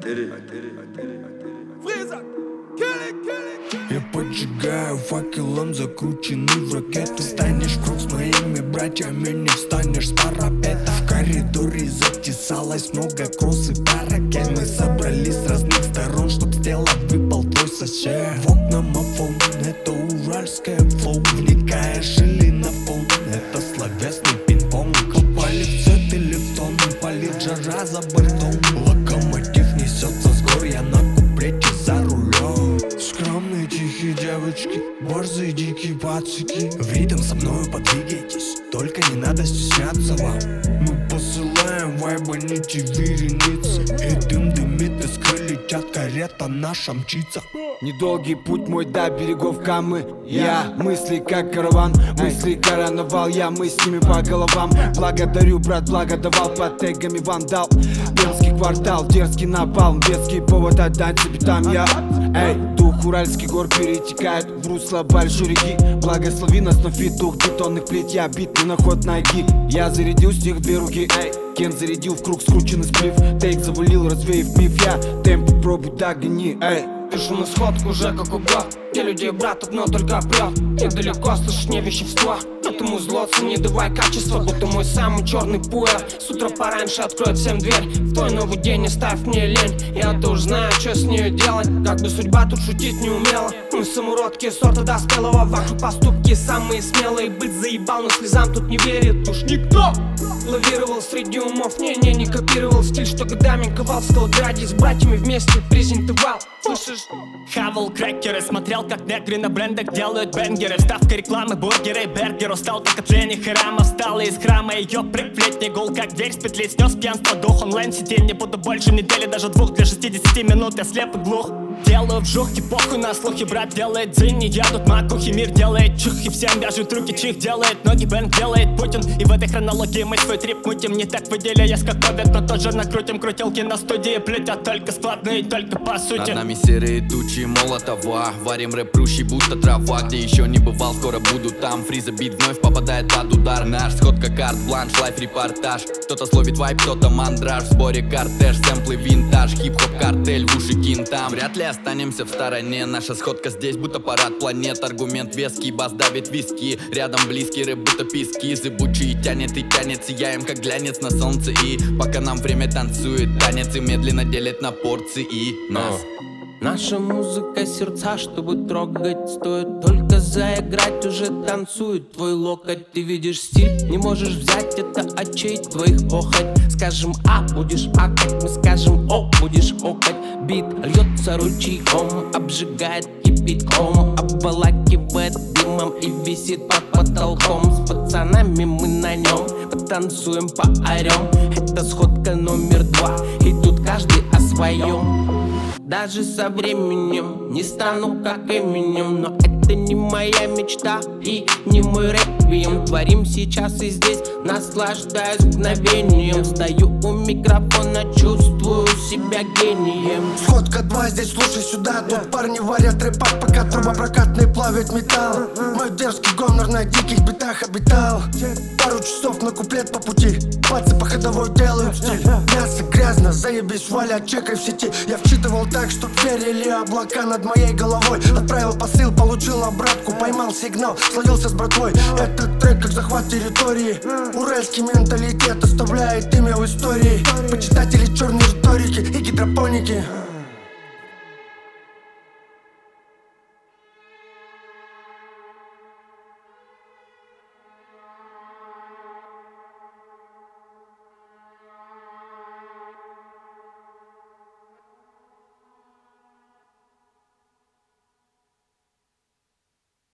Я поджигаю факелом закрученный в ракету. Станешь в круг с моими братьями, не встанешь с парапета. В коридоре затесалось много кросс и паракет. Мы собрались с разных сторон, чтоб с тела выпал твой сосед. В окна мафон, это уральское флоу. Вникаешь или на фон, это словесный пинг-понг. Попали в сет или в тон, палит жара за бортом. Локомотив несется с гор, я на куплете за рулем. Скромные тихие девочки, борзые дикие пацики. В ритм со мною подвигайтесь, только не надо стесняться вам. Мы посылаем вайбы, нити вереницы. И дым дымит, искры летят, карета наша мчится. Недолгий путь мой до берегов Камы. Я мысли как караван, мысли карнавал. Я мы с ними по головам. Благодарю, брат, благодавал под тегами вандал. Пермский квартал, дерзкий напалм. Детский повод отдать себе там я. Эй, дух уральских гор перетекает в русло большой реки. Благослови нас на фит, дух бетонных плит. Я бит не на ход ноги. Я зарядил с них две руки. Эй, Кен зарядил в круг скрученный сплив. Тейк завалил, развеяв миф. Я темп пробуй догони. Эй, пишу на сходку уже как угод. Где людей брат, но только прет. Недалеко слышишь не вещества. Этому злоцу не давай качество, будто мой самый черный пуэр. С утра пораньше откроет всем дверь. В твой новый день не ставь мне лень. Я-то уж знаю, что с нее делать. Как бы судьба тут шутить не умела. Мы самородки сорта доспелого. Ваши поступки самые смелые. Быть заебал, но слезам тут не верит уж никто. Лавировал среди умов, не копировал стиль, что годами ковал в Скалграде. С братьями вместе презентовал. Слышишь? Хавал крекеры, смотрел как негры на брендах делают бенгеры. Вставка рекламы, бургеры, бергеру. Стал как от Лени Храма, встала из храма. Ее прыг в летний гул, как дверь с петли. Снес пьянство, дух онлайн-сети. Не буду больше недели, даже двух. Для 60 минут я слеп и глух. Делаю вжух, и похуй на слухи. Брат делает дзинь, едут макухи. Мир делает чих, и всем вяжут руки. Чих делает ноги, бэнк делает Путин. И в этой хронологии мы свой трип мутим. Не так выделяясь, как ковид, но тоже накрутим. Крутилки на студии плетят только складные, только по сути. Над нами серые тучи Молотова. Варим рэп прущий, будто трава. Где еще не бывал, скоро буду там. Фриза бит вновь попадает под удар. Наш сходка карт, бланш, лайф, репортаж. Кто-то словит вайп, кто-то мандраж. В сборе кортеж, сэмплы, винтаж. Хип-хоп, картель, в уши кентам. Вряд ли останемся в стороне. Наша сходка здесь, будто парад планет. Аргумент веский, бас давит виски. Рядом близкий рэп, будто писки. Зыбучий тянет и тянет. Сияем, как глянец на солнце. И пока нам время танцует танец. И медленно делит на порции и нас. Наша музыка сердца, чтобы трогать. Стоит только заиграть, уже танцует твой локоть. Ты видишь стиль, не можешь взять это от чей твоих похоть. Скажем А, будешь акать, мы скажем О, будешь окать. Бит льется ручейком, обжигает кипятком. Обволакивает дымом и висит под потолком. С пацанами мы на нем потанцуем, поорем. Это сходка номер 2, и тут каждый о своем. Даже со временем не стану как Эминем. Но это не моя мечта и не мой реквием. Творим сейчас и здесь, наслаждаюсь мгновением. Стою у микрофона, чувствую себя гением. Сходка 2, здесь слушай сюда. Тут парни варят рэпак, пока трубопрокатные плавят металл. Мой дерзкий гомер на диких битах обитал. Пару часов на куплет по пути. Пацы по ходовой делают стиль. Мясо грязно, заебись, Валя, чекай в сети. Я вчитывал так, чтоб верили облака над моей головой. Отправил посыл, получил обратку, поймал сигнал, словился с братвой. Этот трек как захват территории. Уральский менталитет оставляет имя в истории. Почитатели черной риторики и гидропоники.